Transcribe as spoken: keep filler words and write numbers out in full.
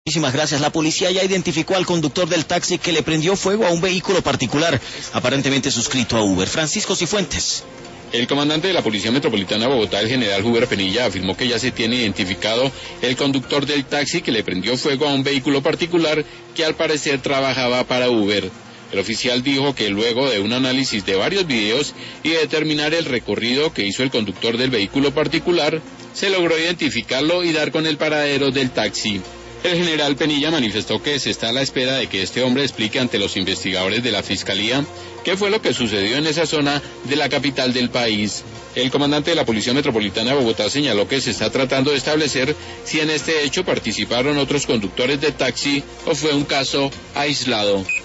Muchísimas gracias. La policía ya identificó al conductor del taxi que le prendió fuego a un vehículo particular, aparentemente suscrito a Uber. Francisco Cifuentes. El comandante de la Policía Metropolitana de Bogotá, el general Huber Penilla, afirmó que ya se tiene identificado el conductor del taxi que le prendió fuego a un vehículo particular que al parecer trabajaba para Uber. El oficial dijo que luego de un análisis de varios videos y de determinar el recorrido que hizo el conductor del vehículo particular, se logró identificarlo y dar con el paradero del taxi. El general Penilla manifestó que se está a la espera de que este hombre explique ante los investigadores de la Fiscalía qué fue lo que sucedió en esa zona de la capital del país. El comandante de la Policía Metropolitana de Bogotá señaló que se está tratando de establecer si en este hecho participaron otros conductores de taxi o fue un caso aislado.